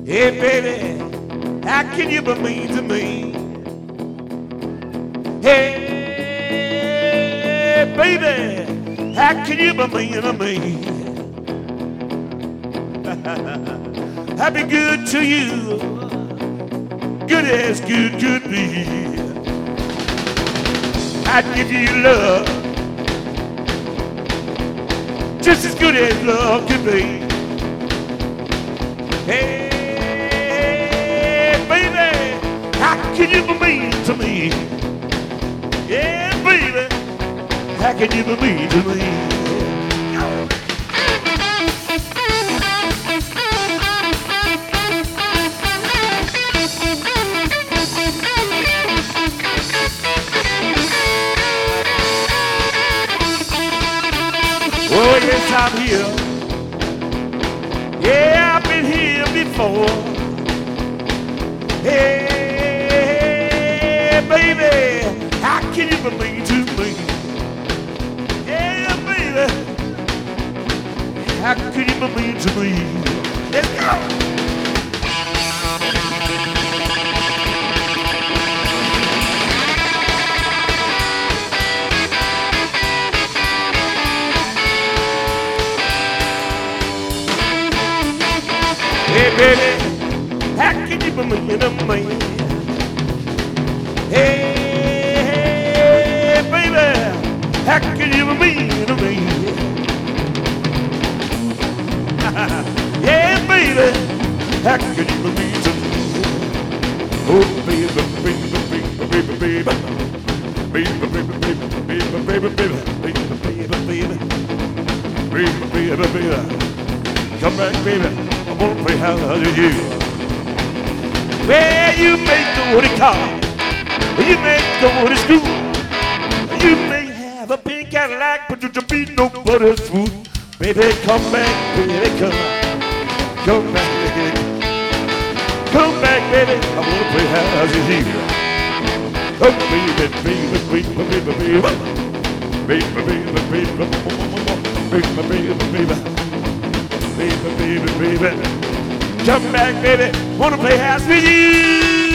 Hey, baby, how can you be mean to me? Hey, baby, how can you be mean to me? I be good to you, good as good could be. I'd give you love, just as good as love could be. Hey, baby, how can you be mean to me? Yeah, baby, how can you be mean to me? Oh, yes, I'm here. Yeah, I've been here before. Hey, baby, how can you be mean to me? Yeah, baby, how can you be mean to me? Let's go. Hey, baby, how can you be mean to me? Hey, baby, how can you be mean to me? Yeah, baby, how can you be mean to me? Oh, baby, baby, baby, baby, baby, baby, baby, baby, baby, baby, baby, baby, baby, baby, come back, baby. I wanna play house with you. Well, you may go to college, you may go to school, you may have a big Cadillac, but you just be nobody's fool. Baby, come back, baby, come back, baby, come back, baby. I wanna play house with you. Oh, baby, baby, baby, baby, baby, baby, baby, baby, baby. Baby, baby, baby, come back, baby. Wanna play house with you?